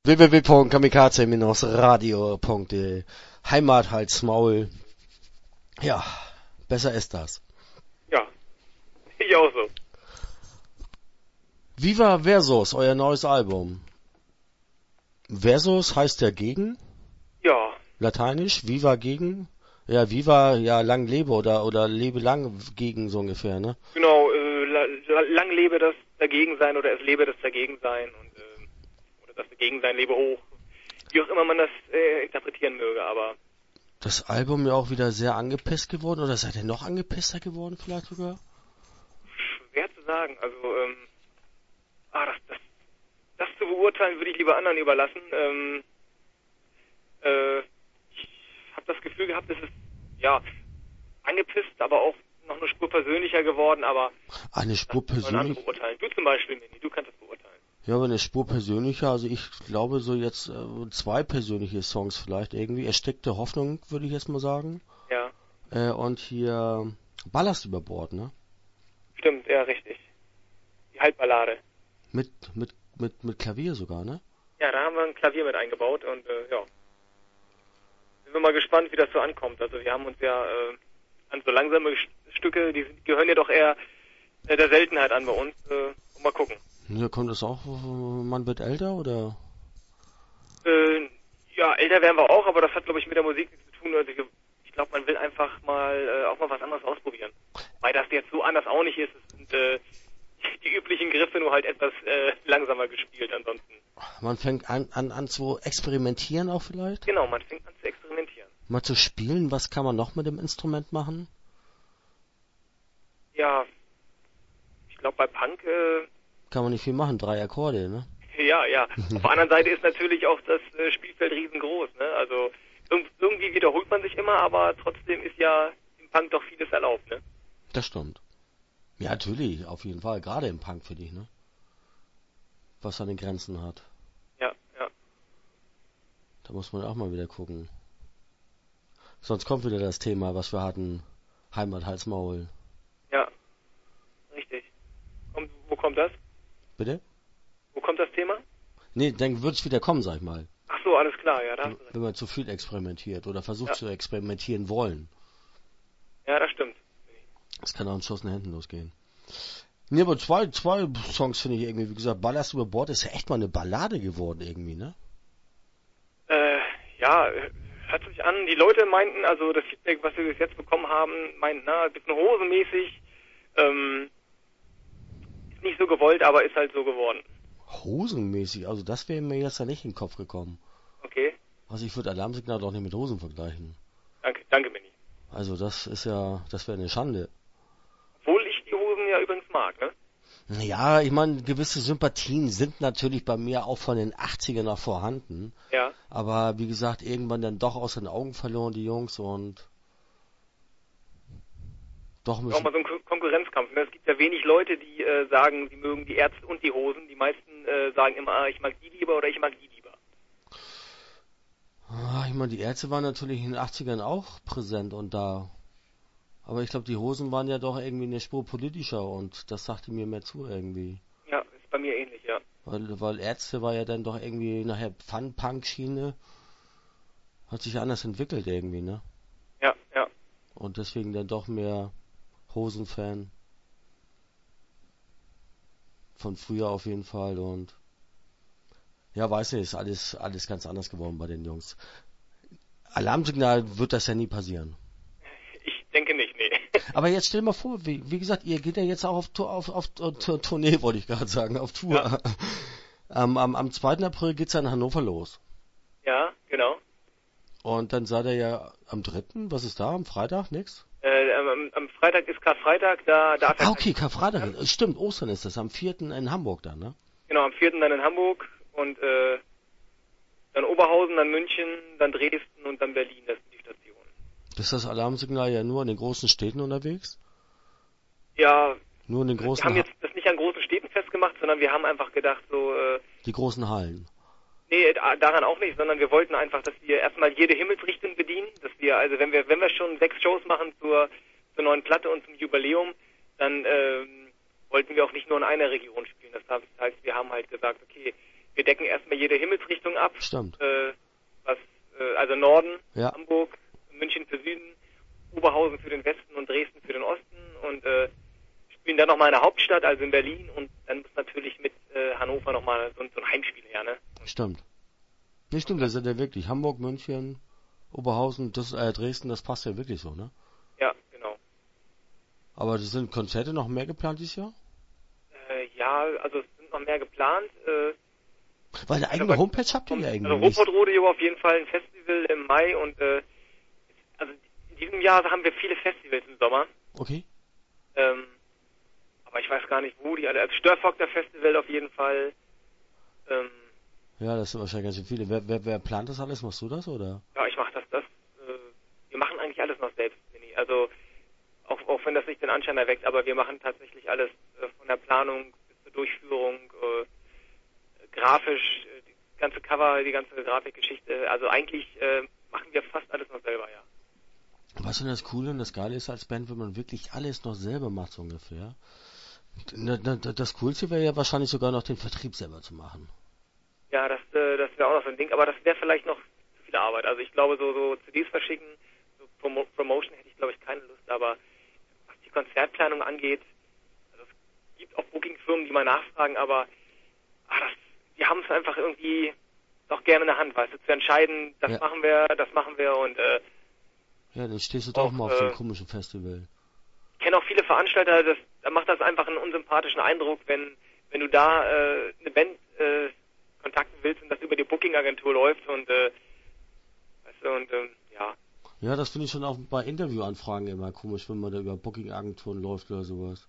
www.kamikaze-radio.de Heimat, Hals, Maul. Ja, besser ist das. Ja, ich auch so. Viva Versus, euer neues Album. Versus heißt ja gegen. Ja. Lateinisch, Viva gegen. Ja, Viva, ja, lang lebe oder lebe lang gegen so ungefähr, ne? Genau, lang lebe das Dagegensein oder es lebe das Dagegensein und oder das Dagegensein lebe hoch. Wie auch immer man das interpretieren möge, aber... Das Album ja auch wieder sehr angepisst geworden, oder seid ihr noch angepisster geworden vielleicht sogar? Schwer zu sagen, also, das zu beurteilen würde ich lieber anderen überlassen. Ich habe das Gefühl gehabt, es ist, ja, angepisst, aber auch noch eine Spur persönlicher geworden, aber... Eine Spur persönlicher? Du zum Beispiel, Mini, du kannst das beurteilen. Ja, aber eine Spur persönlicher, also ich glaube so jetzt 2 persönliche Songs vielleicht irgendwie. Erstickte Hoffnung, würde ich jetzt mal sagen. Ja. Und hier Ballast über Bord, ne? Stimmt, ja, richtig. Die Halbballade. Mit Klavier sogar, ne? Ja, da haben wir ein Klavier mit eingebaut und ja. Sind wir mal gespannt, wie das so ankommt. Also wir haben uns ja an so langsame Stücke, die gehören ja doch eher der Seltenheit an bei uns. Mal gucken. Ja, kommt das auch, man wird älter, oder? Ja, älter werden wir auch, aber das hat, glaube ich, mit der Musik nichts zu tun. Also ich glaube, man will einfach mal auch mal was anderes ausprobieren. Weil das jetzt so anders auch nicht ist. Es sind die üblichen Griffe nur halt etwas langsamer gespielt ansonsten. Man fängt an zu experimentieren auch vielleicht? Genau, man fängt an zu experimentieren. Mal zu spielen, was kann man noch mit dem Instrument machen? Ja, ich glaube bei Punk... kann man nicht viel machen, 3 Akkorde, ne? Ja, ja. Auf der anderen Seite ist natürlich auch das Spielfeld riesengroß, ne? Also irgendwie wiederholt man sich immer, aber trotzdem ist ja im Punk doch vieles erlaubt, ne? Das stimmt. Ja, natürlich, auf jeden Fall. Gerade im Punk für dich, ne? Was seine Grenzen hat. Ja, ja. Da muss man auch mal wieder gucken. Sonst kommt wieder das Thema, was wir hatten. Heimat, Hals, Maul. Ja, richtig. Und wo kommt das? Bitte? Wo kommt das Thema? Nee, dann wird's wieder kommen, sag ich mal. Ach so, alles klar, ja. Da wenn man zu viel experimentiert oder versucht zu experimentieren wollen. Ja, das stimmt. Das kann auch ein Schuss nach hinten losgehen. Nee, aber zwei Songs finde ich irgendwie, wie gesagt, Ballast über Bord ist ja echt mal eine Ballade geworden irgendwie, ne? Ja, hört sich an. Die Leute meinten, also das Feedback, was wir bis jetzt bekommen haben, meinten, ein bisschen hosenmäßig, ist nicht so gewollt, aber ist halt so geworden. Hosenmäßig? Also das wäre mir jetzt ja nicht in den Kopf gekommen. Okay. Also ich würde Alarmsignal doch nicht mit Hosen vergleichen. Danke, Benni. Also das wäre eine Schande. Obwohl ich die Hosen ja übrigens mag, ne? Ja, ich meine, gewisse Sympathien sind natürlich bei mir auch von den 80ern noch vorhanden. Ja. Aber wie gesagt, irgendwann dann doch aus den Augen verloren, die Jungs, und doch müssen... Auch mal so ein Konkurrenzkampf. Es gibt ja wenig Leute, die sagen, sie mögen die Ärzte und die Hosen. Die meisten sagen immer, ich mag die lieber oder ich mag die lieber. Ich meine, die Ärzte waren natürlich in den 80ern auch präsent und da... Aber ich glaube, die Hosen waren ja doch irgendwie eine Spur politischer und das sagte mir mehr zu irgendwie. Ja, ist bei mir ähnlich, ja. Weil Ärzte war ja dann doch irgendwie nachher Fun-Punk-Schiene. Hat sich anders entwickelt irgendwie, ne? Ja, ja. Und deswegen dann doch mehr Hosen-Fan. Von früher auf jeden Fall und... Ja, weiß nicht, ist alles ganz anders geworden bei den Jungs. Alarmsignal wird das ja nie passieren. Ich denke nicht, nee. Aber jetzt stell dir mal vor, wie gesagt, ihr geht ja jetzt auch auf Tournee, wollte ich gerade sagen, auf Tour. Ja. Am 2. April geht's ja in Hannover los. Ja, genau. Und dann seid ihr ja am 3., was ist da, am Freitag, nix? Am Freitag ist Karfreitag, da darf er... Okay, Karfreitag, stimmt, Ostern ist das, am 4. in Hamburg dann, ne? Genau, am 4. dann in Hamburg und dann Oberhausen, dann München, dann Dresden und dann Berlin, das sind die Stationen. Ist das Alarmsignal ja nur in den großen Städten unterwegs? Ja, nur in den großen... Wir haben jetzt das nicht an großen Städten festgemacht, sondern wir haben einfach gedacht, so... die großen Hallen. Nee, daran auch nicht, sondern wir wollten einfach, dass wir erstmal jede Himmelsrichtung bedienen, dass wir, also wenn wir schon 6 Shows machen zur neuen Platte und zum Jubiläum, dann wollten wir auch nicht nur in einer Region spielen. Das heißt, wir haben halt gesagt, okay, wir decken erstmal jede Himmelsrichtung ab. Stimmt. Also Norden, Ja. Hamburg, München für Süden, Oberhausen für den Westen und Dresden für den Osten und spielen dann nochmal in der Hauptstadt, also in Berlin, und dann muss natürlich mit Hannover nochmal so ein Heimspiel her, ne? Stimmt. Nee, stimmt, das ist ja wirklich. Hamburg, München, Oberhausen, Dresden, das passt ja wirklich so, ne? Ja, genau. Aber sind Konzerte noch mehr geplant dieses Jahr? Ja, also es sind noch mehr geplant. Weil eine eigene Homepage habt ihr ja irgendwie Also nicht. Ruhrpott Rodeo auf jeden Fall ein Festival im Mai und also in diesem Jahr haben wir viele Festivals im Sommer. Okay. Aber ich weiß gar nicht, wo die alle. Also Störfaktor Festival auf jeden Fall. Ja, das sind wahrscheinlich ganz schön viele. Wer plant das alles? Machst du das, oder? Ja, ich mache das. Wir machen eigentlich alles noch selbst, Mini. Also auch wenn das nicht den Anschein erweckt, aber wir machen tatsächlich alles von der Planung bis zur Durchführung, grafisch, die ganze Cover, die ganze Grafikgeschichte. Also eigentlich machen wir fast alles noch selber, ja. Was denn das Coole und das Geile ist als Band, wenn man wirklich alles noch selber macht, so ungefähr. Das Coolste wäre ja wahrscheinlich sogar noch den Vertrieb selber zu machen. Ja, das wäre auch noch so ein Ding, aber das wäre vielleicht noch zu viel Arbeit. Also ich glaube, so CDs verschicken, so Promotion hätte ich, glaube ich, keine Lust, aber was die Konzertplanung angeht, also es gibt auch Booking-Firmen, die mal nachfragen, aber die haben es einfach irgendwie doch gerne in der Hand, weißt du, zu entscheiden, das machen wir und ja, dann stehst du doch mal auf so einem komischen Festival. Ich kenne auch viele Veranstalter, da macht das einfach einen unsympathischen Eindruck, wenn du da eine Band kontakten willst und das über die Booking-Agentur läuft und weißt du, und ja. Ja, das finde ich schon auch bei Interviewanfragen immer komisch, wenn man da über Booking-Agenturen läuft oder sowas.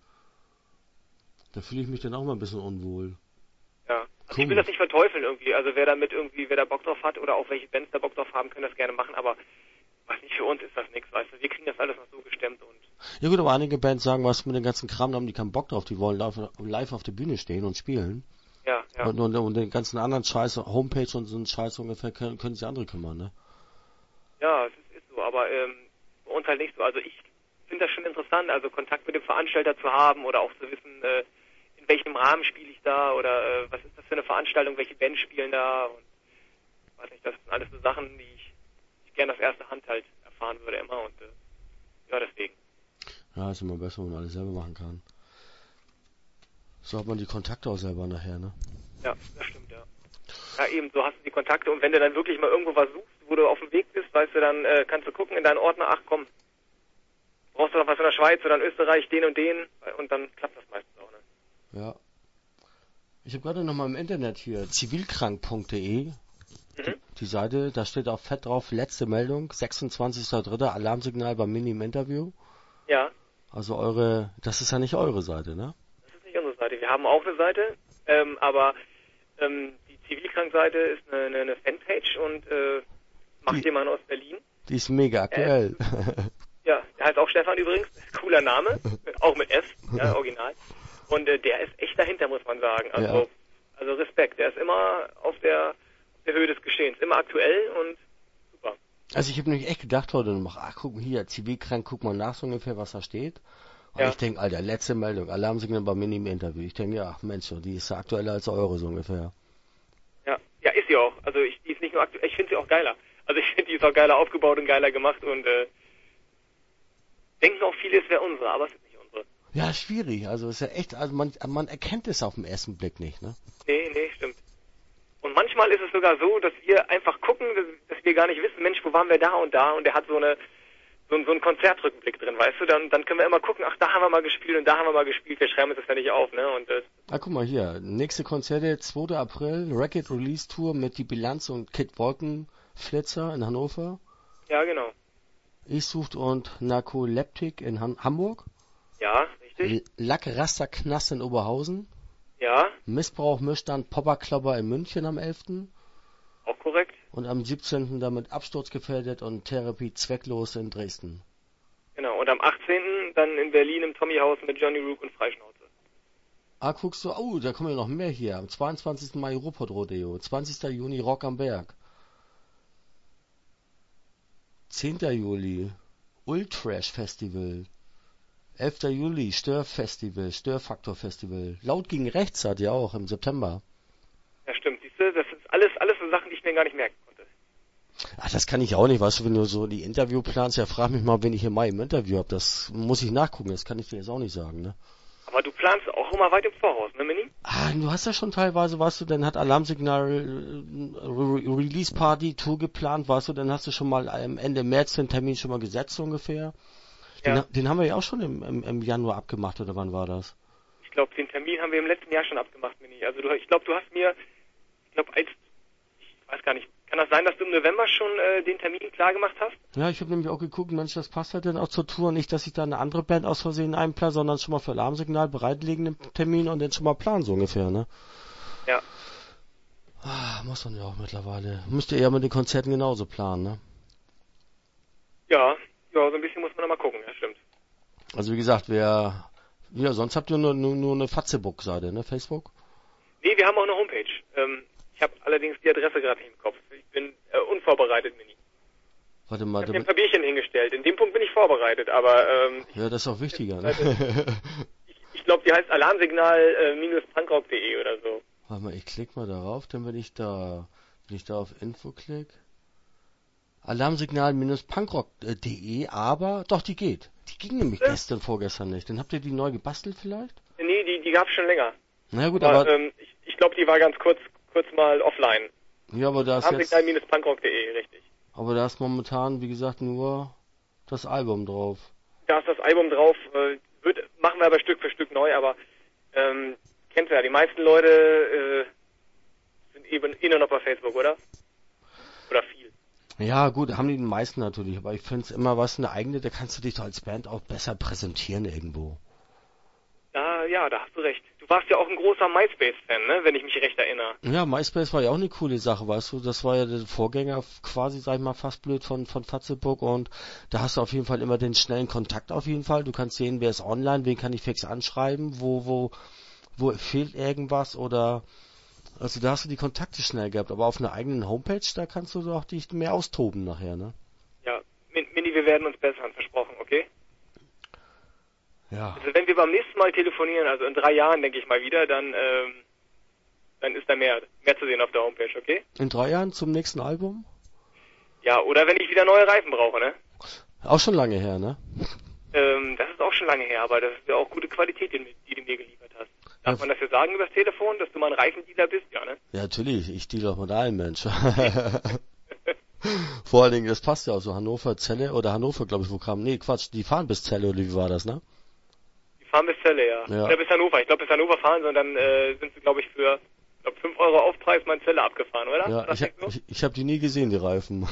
Da fühle ich mich dann auch mal ein bisschen unwohl. Ja, also ich will das nicht verteufeln irgendwie, also wer da Bock drauf hat oder auch welche Bands da Bock drauf haben, können das gerne machen, aber was nicht, für uns ist das nichts, weißt du, wir kriegen das alles noch so gestemmt und... Ja gut, aber einige Bands sagen, was mit dem ganzen Kram, da haben die keinen Bock drauf, die wollen live auf der Bühne stehen und spielen. Ja. Und den ganzen anderen Scheiß, Homepage und so einen Scheiß ungefähr, können sich andere kümmern, ne? Ja, es ist so, aber bei uns halt nicht so. Also ich finde das schon interessant, also Kontakt mit dem Veranstalter zu haben oder auch zu wissen, in welchem Rahmen spiele ich da oder was ist das für eine Veranstaltung, welche Bands spielen da und weiß nicht, das sind alles so Sachen, die ich gerne aus erster Hand halt erfahren würde immer und ja, deswegen. Ja, ist immer besser, wenn man alles selber machen kann. So hat man die Kontakte auch selber nachher, ne? Ja, das stimmt, ja. Ja, eben, so hast du die Kontakte und wenn du dann wirklich mal irgendwo was suchst, wo du auf dem Weg bist, weißt du, dann kannst du gucken in deinen Ordner, ach komm, brauchst du noch was in der Schweiz oder in Österreich, den und dann klappt das meistens auch, ne? Ja. Ich habe gerade nochmal im Internet hier zivilkrank.de die Seite, da steht auch fett drauf, letzte Meldung, 26.03. Alarmsignal beim Mini im Interview. Ja. Also das ist ja nicht eure Seite, ne? Das ist nicht unsere Seite. Wir haben auch eine Seite, aber die Zivilkrank-Seite ist eine Fanpage und macht jemand aus Berlin. Die ist mega aktuell. Ja, der heißt auch Stefan übrigens, cooler Name, auch mit S, ja, original. Und der ist echt dahinter, muss man sagen. Also Respekt, der ist immer auf der Höhe des Geschehens, immer aktuell und super. Also ich habe nämlich echt gedacht heute, guck mal hier, Zivilkrank, guck mal nach so ungefähr, was da steht. Und ich denke, Alter, letzte Meldung, Alarmsignal beim Mini im Interview. Ich denke, ja, Mensch, die ist aktueller als eure so ungefähr. Ja, ist sie auch. Also die ist nicht nur aktuell, ich finde sie auch geiler. Also ich finde, die ist auch geiler aufgebaut und geiler gemacht und denken auch viele, es wäre unsere, aber es ist nicht unsere. Ja, schwierig. Also ist ja echt, also man erkennt es auf den ersten Blick nicht, ne? Nee, stimmt. Und manchmal ist es sogar so, dass wir einfach gucken, dass wir gar nicht wissen, Mensch, wo waren wir da und der hat so einen Konzertrückblick drin, weißt du, dann können wir immer gucken, ach, da haben wir mal gespielt und da haben wir mal gespielt, wir schreiben uns das ja nicht auf, ne? Und guck mal hier, nächste Konzerte, 2. April, Racket Release Tour mit Die Bilanz und Kid Wolkenflitzer in Hannover. Ja, genau. Ich sucht und Narkoleptik in Hamburg. Ja, richtig. Lack Raster Knast in Oberhausen. Ja. Missbrauch Mischstand Popperklopper in München am 11. Auch korrekt. Und am 17. damit absturzgefährdet und Therapie zwecklos in Dresden. Genau, und am 18. dann in Berlin im Tommy-Haus mit Johnny Rook und Freischnauze. Guckst du, da kommen ja noch mehr hier. Am 22. Mai Ruhrpott Rodeo, 20. Juni Rock am Berg. 10. Juli Ultrash Festival. 11. Juli Störfestival, Störfaktor Festival. Laut gegen Rechts hat ja auch im September. Ja, stimmt. Siehst gar nicht merken konnte. Ach, das kann ich auch nicht, weißt du, wenn du so die Interview planst, ja, frag mich mal, wen ich im Mai im Interview habe. Das muss ich nachgucken, das kann ich dir jetzt auch nicht sagen, ne? Aber du planst auch immer weit im Voraus, ne, Mini? Ah, du hast ja schon teilweise, weißt du, dann hat Alarmsignal Release Party Tour geplant, weißt du, dann hast du schon mal Ende März den Termin schon mal gesetzt ungefähr. Ja. Den haben wir ja auch schon im Januar abgemacht, oder wann war das? Ich glaube, den Termin haben wir im letzten Jahr schon abgemacht, Mini. Also ich glaube, du hast mir, ich weiß gar nicht, kann das sein, dass du im November schon den Termin klar gemacht hast? Ja, ich habe nämlich auch geguckt, Mensch, das passt halt dann auch zur Tour. Nicht, dass ich da eine andere Band aus Versehen einplan, sondern schon mal für Alarmsignal bereitlegen den Termin und dann schon mal planen, so ungefähr, ne? Ja. Ah, muss man ja auch mittlerweile. Müsst ihr ja mit den Konzerten genauso planen, ne? Ja, so ein bisschen muss man noch mal gucken, ja, stimmt. Also wie gesagt, sonst habt ihr nur eine Facebook-Seite, ne? Facebook? Nee, wir haben auch eine Homepage. Ich habe allerdings die Adresse gerade nicht im Kopf. Ich bin unvorbereitet, Mini. Warte mal. Ich habe mir ein paar Bierchen hingestellt. In dem Punkt bin ich vorbereitet, aber... ja, das ist auch wichtiger, ne? Ich glaube, die heißt alarmsignal-punkrock.de oder so. Warte mal, ich klicke mal darauf, dann wenn ich da auf Info klicke. Alarmsignal-punkrock.de, aber doch, die geht. Die ging nämlich vorgestern nicht. Dann habt ihr die neu gebastelt vielleicht? Nee, die gab's schon länger. Na gut, aber ich glaube, die war ganz kurz mal offline. Ja, aber da ist Alarmsignal-punkrock.de, richtig. Aber da ist momentan, wie gesagt, nur das Album drauf. Da ist das Album drauf, machen wir aber Stück für Stück neu, aber kennst du ja, die meisten Leute sind eben nur noch bei Facebook, oder? Oder viel. Ja, gut, haben die meisten natürlich, aber ich finde es immer eine eigene, da kannst du dich doch als Band auch besser präsentieren irgendwo. Ja, da hast du recht. Du warst ja auch ein großer MySpace-Fan, ne, wenn ich mich recht erinnere. Ja, MySpace war ja auch eine coole Sache, weißt du, das war ja der Vorgänger quasi, sag ich mal, fast blöd von Facebook und da hast du auf jeden Fall immer den schnellen Kontakt auf jeden Fall. Du kannst sehen, wer ist online, wen kann ich fix anschreiben, wo fehlt irgendwas oder, also da hast du die Kontakte schnell gehabt, aber auf einer eigenen Homepage, da kannst du doch dich mehr austoben nachher, ne? Ja, Mini, wir werden uns bessern, versprochen, okay? Ja. Also wenn wir beim nächsten Mal telefonieren, also in 3 Jahren, denke ich mal wieder, dann ist da mehr zu sehen auf der Homepage, okay? In 3 Jahren zum nächsten Album? Ja, oder wenn ich wieder neue Reifen brauche, ne? Auch schon lange her, ne? Das ist auch schon lange her, aber das ist ja auch gute Qualität, die du mir geliefert hast. Darf man das ja sagen übers Telefon, dass du mal ein Reifendealer bist, ja, ne? Ja, natürlich, ich deal doch mit allen Menschen. Vor allen Dingen, das passt ja auch so, Hannover, Celle, oder Hannover, glaube ich, wo kam, nee, Quatsch, die fahren bis Celle, oder wie war das, ne? Fahren bis Celle, ja. Oder bis Hannover. Ich glaube, bis Hannover fahren sie und dann sind sie, glaube ich, für 5 Euro Aufpreis mal in Celle abgefahren, oder? Ja, ich habe die nie gesehen, die Reifen.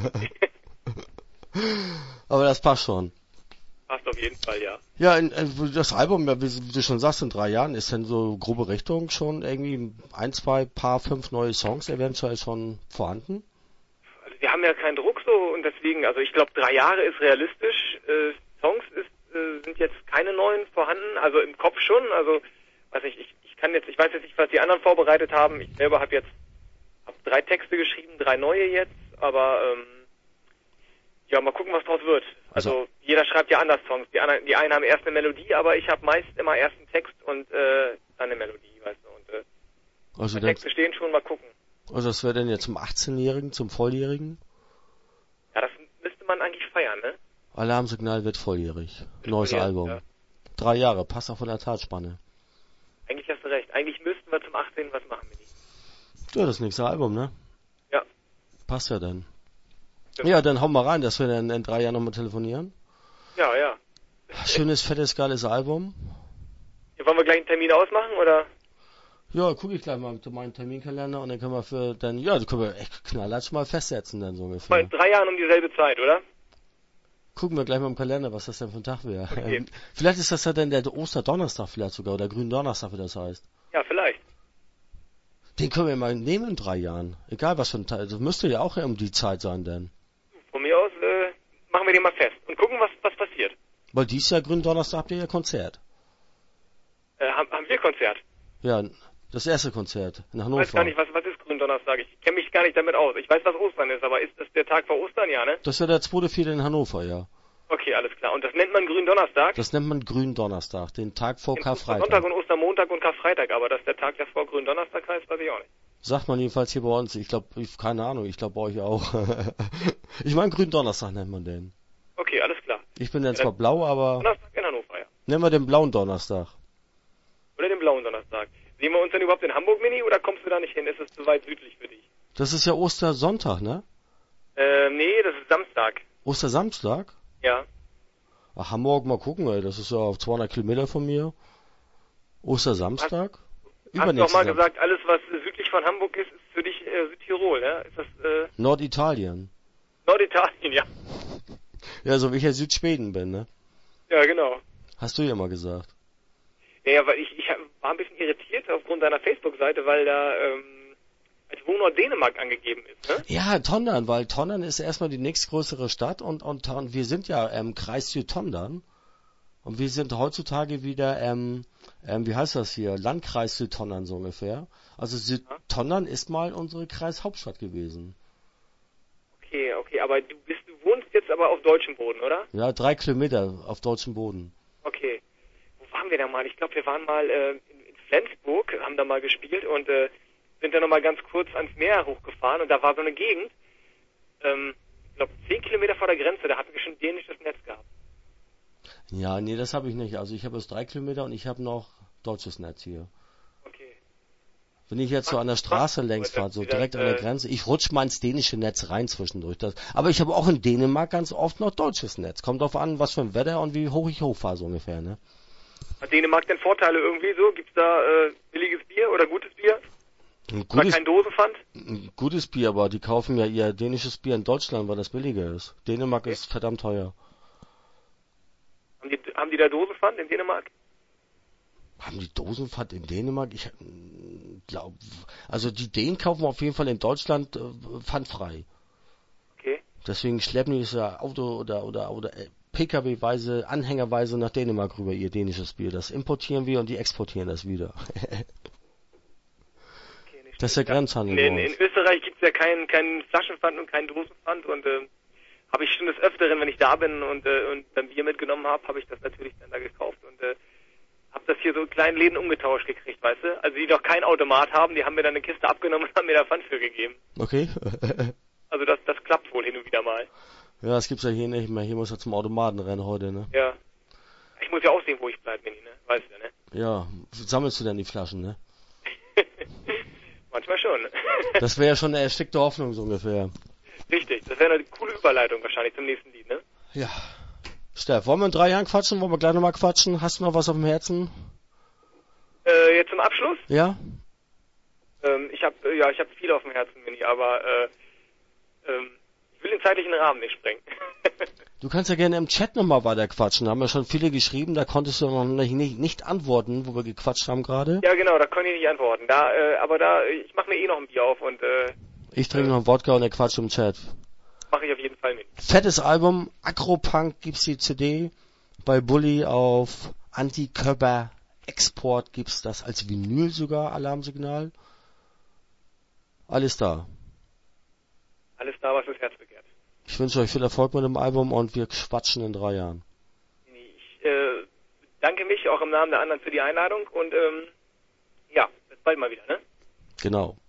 Aber das passt schon. Passt auf jeden Fall, ja. Ja, das Album, ja, wie du schon sagst, in 3 Jahren ist denn so grobe Richtung schon irgendwie 1, 2, 5 neue Songs eventuell schon vorhanden? Also wir haben ja keinen Druck so und deswegen, also ich glaube 3 Jahre ist realistisch. Songs sind jetzt keine neuen vorhanden, also im Kopf schon, also weiß nicht, ich weiß jetzt nicht, was die anderen vorbereitet haben. Ich selber habe 3 Texte geschrieben, 3 neue jetzt, aber ja, mal gucken, was draus wird. Also jeder schreibt ja anders Songs. Die einen haben erst eine Melodie, aber ich habe meist immer erst einen Text und dann eine Melodie, weißt du. Und also die Texte stehen schon, mal gucken. Also das wäre denn jetzt zum 18-Jährigen, zum Volljährigen? Ja, das müsste man eigentlich feiern, ne? Alarmsignal wird volljährig. Neues Album. Ja. 3 Jahre, passt auch von der Tatspanne. Eigentlich hast du recht. Eigentlich müssten wir zum 18. was machen, Mini. Ja, das nächste Album, ne? Ja. Passt ja dann. Ja, dann hau mal rein, dass wir dann in 3 Jahren nochmal telefonieren. Ja, ja. Schönes, fettes, geiles Album. Ja, wollen wir gleich einen Termin ausmachen, oder? Ja, gucke ich gleich mal mit meinem Terminkalender und dann können wir können wir echt knallhart schon mal festsetzen dann so ungefähr. Mal in 3 Jahren um dieselbe Zeit, oder? Gucken wir gleich mal im Kalender, was das denn für ein Tag wäre. Okay. Vielleicht ist das ja dann der Osterdonnerstag vielleicht sogar, oder Gründonnerstag, wie das heißt. Ja, vielleicht. Den können wir mal nehmen in 3 Jahren. Egal was für ein Tag. Das müsste ja auch um die Zeit sein, denn. Von mir aus machen wir den mal fest und gucken, was passiert. Weil dieses Jahr Gründonnerstag habt ihr ja Konzert. Haben wir Konzert? Ja, das erste Konzert in Hannover. Ich weiß gar nicht, was ist Gründonnerstag? Ich kenne mich gar nicht damit aus. Ich weiß, was Ostern ist, aber ist das der Tag vor Ostern, ja, ne? Das ist ja der 2.4. in Hannover, ja. Okay, alles klar. Und das nennt man Gründonnerstag? Das nennt man Gründonnerstag, den Tag vor Karfreitag. Sonntag und Ostermontag und Karfreitag, aber dass der Tag davor Gründonnerstag heißt, weiß ich auch nicht. Sagt man jedenfalls hier bei uns. Ich glaube, keine Ahnung, ich glaube bei euch auch. Ich meine, Gründonnerstag nennt man den. Okay, alles klar. Ich bin dann zwar blau, aber Donnerstag in Hannover, ja. nennen wir den blauen Donnerstag. Oder den blauen Donnerstag. Sehen wir uns denn überhaupt in Hamburg, Mini, oder kommst du da nicht hin? Ist es zu weit südlich für dich? Das ist ja Ostersonntag, ne? Nee, das ist Samstag. Ostersamstag? Ja. Ach, Hamburg, mal gucken, ey. Das ist ja auf 200 Kilometer von mir. Ostersamstag? Hast du doch mal gesagt, alles was südlich von Hamburg ist für dich Südtirol, ja? Ist das Norditalien. Norditalien, ja. Ja, so wie ich ja Südschweden bin, ne? Ja, genau. Hast du ja mal gesagt. Ja, weil ich war ein bisschen irritiert aufgrund deiner Facebook-Seite, weil da als Wohnort Dänemark angegeben ist, ne? Ja, Tondern, weil Tondern ist erstmal die nächstgrößere Stadt und wir sind ja Kreis Südtondern. Und wir sind heutzutage wieder, wie heißt das hier, Landkreis Südtondern so ungefähr. Also Südtondern ist mal unsere Kreishauptstadt gewesen. Okay, aber du wohnst jetzt aber auf deutschem Boden, oder? Ja, 3 Kilometer auf deutschem Boden. Okay. Wo waren wir da mal? Ich glaube, wir waren mal in Flensburg, haben da mal gespielt und sind dann nochmal ganz kurz ans Meer hochgefahren und da war so eine Gegend, ich glaube 10 Kilometer vor der Grenze, da hatten wir schon dänisches Netz gehabt. Ja, nee, das habe ich nicht. Also ich habe jetzt 3 Kilometer und ich habe noch deutsches Netz hier. Okay. Wenn ich jetzt so an der Straße längs fahre, so direkt an der Grenze, ich rutsche mal ins dänische Netz rein zwischendurch. Aber ich habe auch in Dänemark ganz oft noch deutsches Netz. Kommt drauf an, was für ein Wetter und wie hoch ich hochfahre so ungefähr, ne? Hat Dänemark denn Vorteile irgendwie so? Gibt's da billiges Bier oder gutes Bier? Oder kein Dosenpfand? Ein gutes Bier, aber die kaufen ja ihr dänisches Bier in Deutschland, weil das billiger ist. Dänemark ist verdammt teuer. Haben die da Dosenpfand in Dänemark? Haben die Dosenpfand in Dänemark? Ich glaube, also die Dänen kaufen auf jeden Fall in Deutschland pfandfrei. Okay. Deswegen schleppen die das ja Auto oder PKW-weise, Anhängerweise nach Dänemark rüber, ihr dänisches Bier. Das importieren wir und die exportieren das wieder. Das ist der Grenzhandel. In Österreich gibt's ja keinen Flaschenpfand und keinen Dosenpfand und habe ich schon des Öfteren, wenn ich da bin und dann Bier mitgenommen habe ich das natürlich dann da gekauft und habe das hier so in kleinen Läden umgetauscht gekriegt, weißt du? Also die noch kein Automat haben, die haben mir dann eine Kiste abgenommen und haben mir da Pfand für gegeben. Okay. Also das klappt wohl hin und wieder mal. Ja, das gibt's ja hier nicht mehr. Hier muss ja zum Automaten rennen heute, ne? Ja. Ich muss ja auch sehen, wo ich bleibe, Mini, ne? Weißt du, ne? Ja. Sammelst du denn die Flaschen, ne? Manchmal schon. Das wäre ja schon eine erstickte Hoffnung, so ungefähr. Richtig, das wäre eine coole Überleitung wahrscheinlich zum nächsten Lied, ne? Ja. Steff, wollen wir in 3 Jahren quatschen? Wollen wir gleich nochmal quatschen? Hast du noch was auf dem Herzen? Jetzt zum Abschluss? Ja? Ich habe viel auf dem Herzen, Mini, aber ich will den zeitlichen Rahmen nicht sprengen. Du kannst ja gerne im Chat nochmal weiter quatschen. Da haben ja schon viele geschrieben, da konntest du noch nicht antworten, wo wir gequatscht haben gerade. Ja, genau, da konnte ich nicht antworten. Ich mache mir noch ein Bier auf und ich trinke noch einen Wodka und er quatscht im Chat. Mache ich auf jeden Fall mit. Fettes Album, Agropunk gibt's die CD. Bei Bully auf Antikörper Export gibt's das als Vinyl sogar, Alarmsignal. Alles da. Alles da, was das Herz begehrt. Ich wünsche euch viel Erfolg mit dem Album und wir quatschen in 3 Jahren. Ich danke mich auch im Namen der anderen für die Einladung und bis bald mal wieder, ne? Genau.